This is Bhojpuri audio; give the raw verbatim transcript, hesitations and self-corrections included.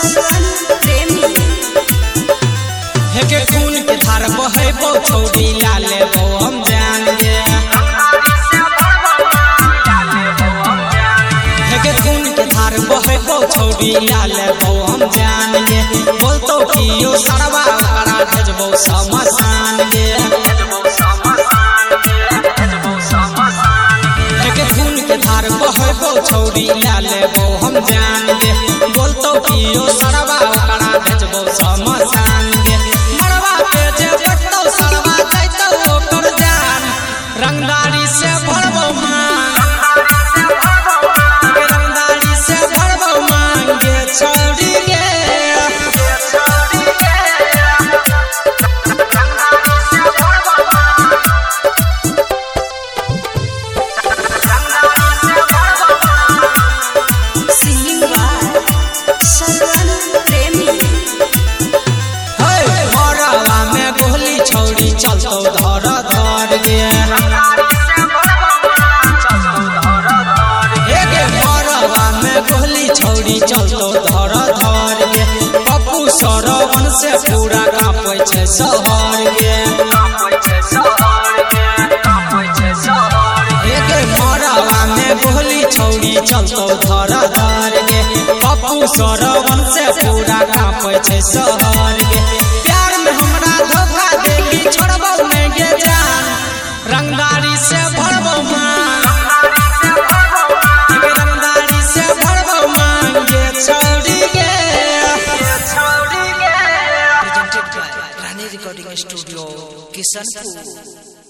हेके खून के धार बहे बो छौड़ी लाले बो हम जान गे। हेके खून के धार बहे बो छौड़ी लाले बो हम जान गे। बोलतो कियो सरवा करा भेजबो समसान गे। हेके खून के धार बहे बो छौड़ी लाले बो हम जान गे। बोलतो कियो सरवा करा भेजबो समसान गे। रंगदारी से भरबो मांग, रंगदारी से भरबो मांगे छौड़ी गे। भरवा में गोली छौड़ी चलतो धर धर गे। गोली छौड़ी चलतो धर धर गे। पप्पू सरवन से पूरा कांपै छै शहर गे। एके मरवा में गोली छौड़ी चलतो धर धर गे। पप्पू सरवन से पूरा कांपै छै शहर गे। प्यार में हमरा धोखा देली छोड़बो नहीं गे जान। रंगदारी से भरबो मांग, छौड़ी गे। Presented by Rani Recording Studio, Kisanpur।